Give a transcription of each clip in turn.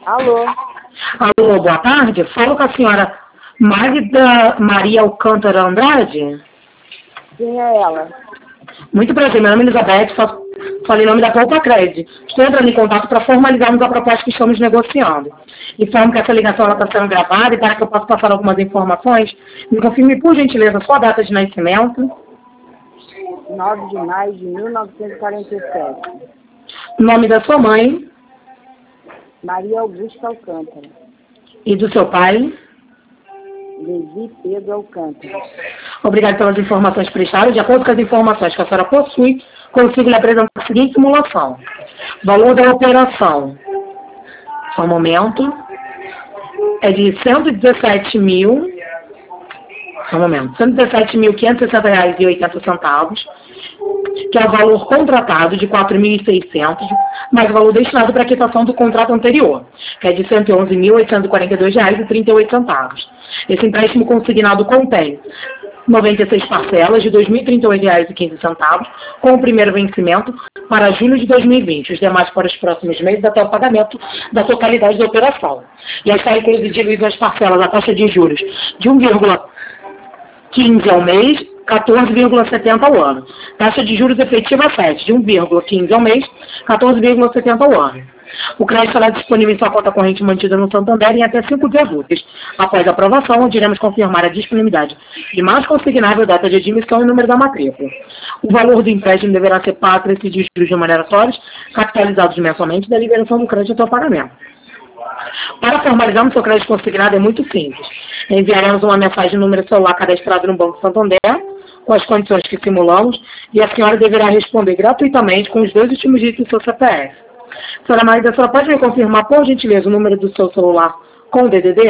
Alô? Alô, boa tarde. Falo com a senhora Magda Maria Alcântara Andrade. Quem é ela? Muito prazer, meu nome é Elizabeth, falei em nome da Poupa Crédito. Estou entrando em contato para formalizarmos a proposta que estamos negociando. Informo que essa ligação está sendo gravada e para que eu possa passar algumas informações, me confirme por gentileza sua data de nascimento, 9 de maio de 1947. nome da sua mãe Maria Augusta Alcântara. e do seu pai. Levi Pedro Alcântara. Obrigado pelas informações prestadas. De acordo com as informações que a senhora possui, consigo lhe apresentar a seguinte simulação. Valor da operação, só um momento, é de R$ 117.560,80, que é o valor contratado de 4.600, mais o valor destinado para a quitação do contrato anterior, que é de R$ 111.842,38. Esse empréstimo consignado contém 96 parcelas de R$ 2.038,15, com o primeiro vencimento para julho de 2020, os demais para os próximos meses até o pagamento da totalidade da operação. E aí está inclusive diluído as parcelas, a taxa de juros de 1,15 ao mês, 14,70 ao ano. Taxa de juros efetiva 7, de 1,15 ao mês, 14,70 ao ano. O crédito será disponível em sua conta corrente mantida no Santander em até 5 dias úteis. Após a aprovação, onde iremos confirmar a disponibilidade de mais consignável data de admissão e número da matrícula. O valor do empréstimo deverá ser pago a esses juros remuneratórios, capitalizados mensalmente, da liberação do crédito até o pagamento. Para formalizarmos seu crédito consignado é muito simples. Enviaremos uma mensagem no número celular cadastrado no Banco Santander, com as condições que simulamos, e a senhora deverá responder gratuitamente com os 2 últimos dígitos do seu CPF. Senhora Maria, a senhora pode me confirmar, por gentileza, o número do seu celular com o DDD?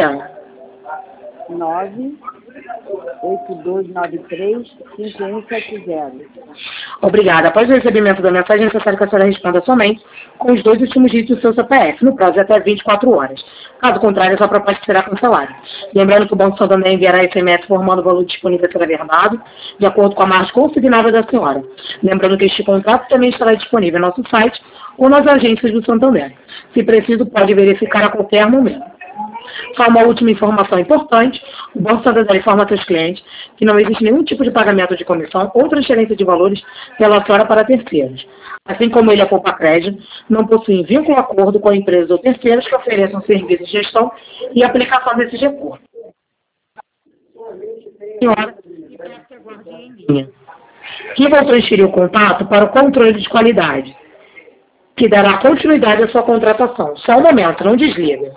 98293-5170. Obrigada. Após o recebimento da mensagem, é necessário que a senhora responda somente com os 2 últimos dígitos do seu CPF, no prazo de até 24 horas. Caso contrário, a sua proposta será cancelada. Lembrando que o Banco Santander enviará SMS informando o valor disponível a ser averbado, de acordo com a margem consignável da senhora. Lembrando que este contrato também estará disponível no nosso site ou nas agências do Santander. Se preciso, pode verificar a qualquer momento. Só uma última informação importante: o Banco Santander informa a seus clientes que não existe nenhum tipo de pagamento de comissão ou transferência de valores pela senhora para terceiros. Assim como ele, a Poupa Crédito, não possui vínculo ou acordo com empresas ou terceiros que ofereçam serviços de gestão e aplicação desses recursos. Senhora, que vou transferir o contato para o controle de qualidade, que dará continuidade à sua contratação. Só um momento, não desliga.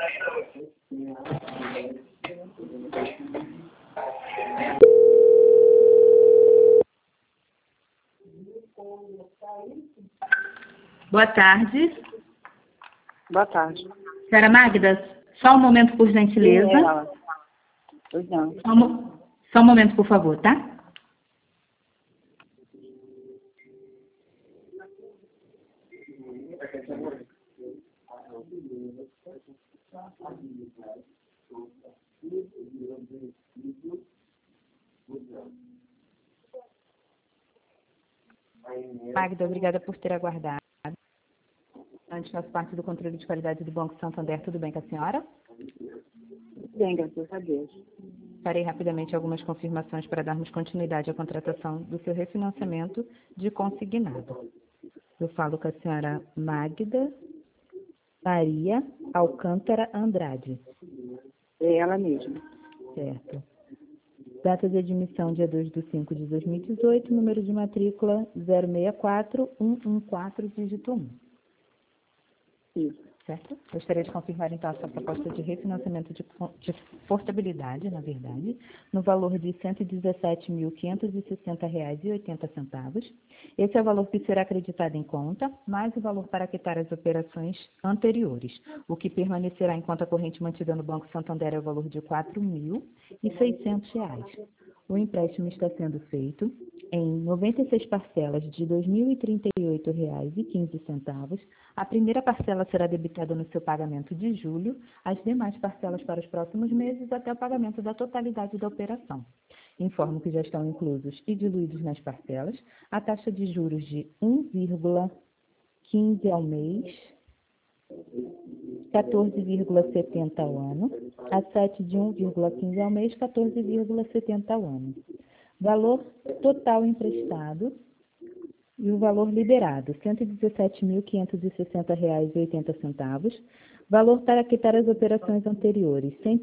Boa tarde. Boa tarde. Senhora Magda, só um momento, por Quem gentileza. é ela? Pois não. Só um momento, por favor, tá? Magda, obrigada por ter aguardado. Antes, faço parte do controle de qualidade do Banco Santander. Tudo bem com a senhora? Bem, graças a Deus. Farei rapidamente algumas confirmações para darmos continuidade à contratação do seu refinanciamento de consignado. Eu falo com a senhora Magda Maria Alcântara Andrade. É ela mesma. Certo. Data de admissão, dia 2/5/2018, número de matrícula 064114, dígito 1. Isso. Certo? Gostaria de confirmar, então, a sua proposta de refinanciamento de portabilidade, na verdade, no valor de R$ 117.560,80. Esse é o valor que será acreditado em conta, mais o valor para quitar as operações anteriores. O que permanecerá em conta corrente mantida no Banco Santander é o valor de R$ 4.600. O empréstimo está sendo feito em 96 parcelas de R$ 2.038,15. A primeira parcela será debitada no seu pagamento de julho, as demais parcelas para os próximos meses até o pagamento da totalidade da operação. Informo que já estão inclusos e diluídos nas parcelas a taxa de juros de 1,15 ao mês, 14,70 ao ano. A 7 de 1,15 ao mês, 14,70 ao ano. Valor total emprestado e o valor liberado, R$ 117.560,80. Valor para quitar as operações anteriores, R$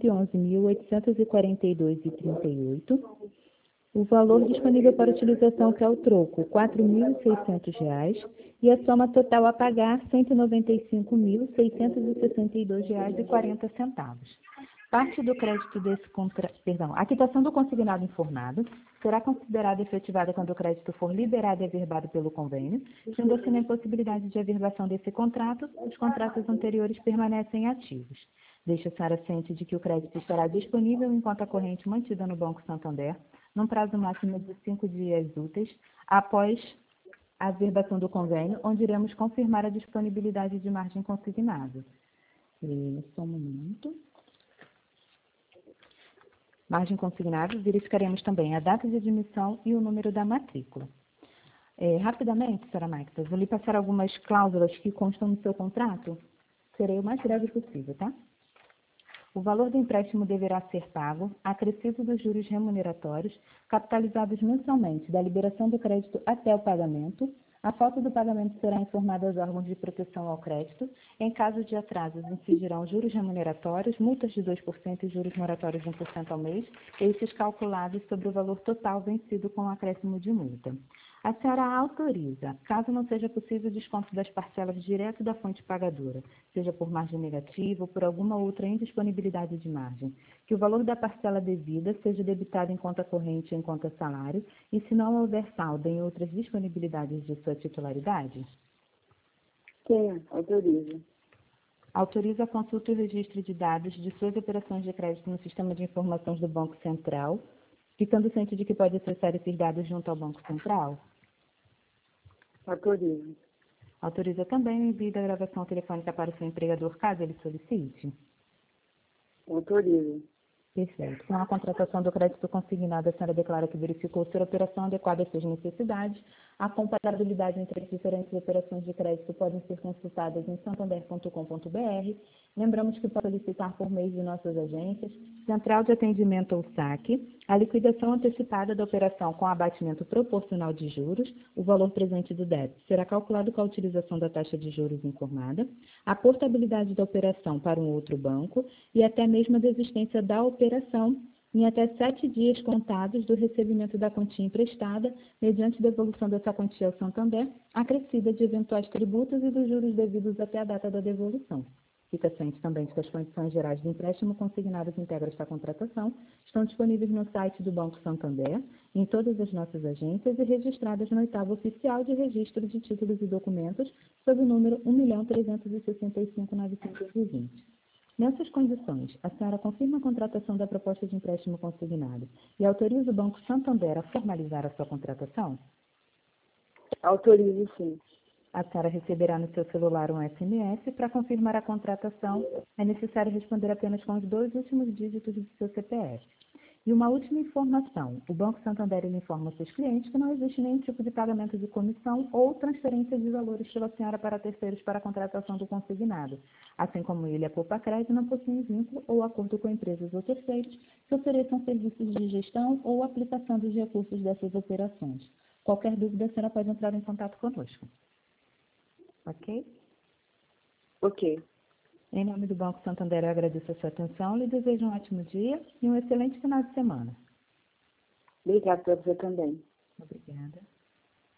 111.842,38. O valor disponível para utilização, que é o troco, R$ 4.600. E a soma total a pagar, R$ 195.662,40. Parte do crédito desse a quitação do consignado informado será considerada efetivada quando o crédito for liberado e averbado pelo convênio, sendo assim na impossibilidade de averbação desse contrato, os contratos anteriores permanecem ativos. Deixa a senhora ciente de que o crédito estará disponível em conta corrente mantida no Banco Santander, num prazo máximo de 5 dias úteis, após a averbação do convênio, onde iremos confirmar a disponibilidade de margem consignada. Só um momento. Margem consignada, verificaremos também a data de admissão e o número da matrícula. Rapidamente, senhora Magda, vou lhe passar algumas cláusulas que constam no seu contrato. Serei o mais breve possível, tá? O valor do empréstimo deverá ser pago, acrescido dos juros remuneratórios, capitalizados mensalmente da liberação do crédito até o pagamento. A falta do pagamento será informada aos órgãos de proteção ao crédito. Em caso de atrasos, incidirão juros remuneratórios, multas de 2% e juros moratórios de 1% ao mês, estes calculados sobre o valor total vencido com o acréscimo de multa. A senhora autoriza, caso não seja possível o desconto das parcelas direto da fonte pagadora, seja por margem negativa ou por alguma outra indisponibilidade de margem, que o valor da parcela devida seja debitado em conta corrente ou em conta salário, e se não houver saldo em outras disponibilidades de sua titularidade? Sim, autorizo. Autoriza a consulta e o registro de dados de suas operações de crédito no sistema de informações do Banco Central, ficando ciente de que pode acessar esses dados junto ao Banco Central? Autorizo. Autoriza também o envio da gravação telefônica para o seu empregador, caso ele solicite? Autorizo. Perfeito. Com a contratação do crédito consignado, a senhora declara que verificou ser a operação adequada às suas necessidades. A comparabilidade entre as diferentes operações de crédito podem ser consultadas em santander.com.br. Lembramos que pode solicitar por meio de nossas agências, Central de Atendimento ou SAC, a liquidação antecipada da operação com abatimento proporcional de juros. O valor presente do débito será calculado com a utilização da taxa de juros informada, a portabilidade da operação para um outro banco e até mesmo a desistência da operação em até 7 dias contados do recebimento da quantia emprestada, mediante devolução dessa quantia ao Santander, acrescida de eventuais tributos e dos juros devidos até a data da devolução. Fica ciente também de que as condições gerais de empréstimo consignadas integram esta contratação estão disponíveis no site do Banco Santander, em todas as nossas agências e registradas no 8º Oficial de Registro de Títulos e Documentos, sob o número 1.365.920. Nessas condições, a senhora confirma a contratação da proposta de empréstimo consignado e autoriza o Banco Santander a formalizar a sua contratação? Autorizo, sim. A senhora receberá no seu celular um SMS. Para confirmar a contratação, é necessário responder apenas com os 2 últimos dígitos do seu CPF. E uma última informação, o Banco Santander informa aos seus clientes que não existe nenhum tipo de pagamento de comissão ou transferência de valores pela senhora para terceiros para a contratação do consignado, assim como ele e a Poupa Crédito não possuem vínculo ou acordo com empresas ou terceiros que ofereçam serviços de gestão ou aplicação dos recursos dessas operações. Qualquer dúvida, a senhora pode entrar em contato conosco. Ok? Ok. Em nome do Banco Santander, eu agradeço a sua atenção, lhe desejo um ótimo dia e um excelente final de semana. Obrigada para você também. Obrigada.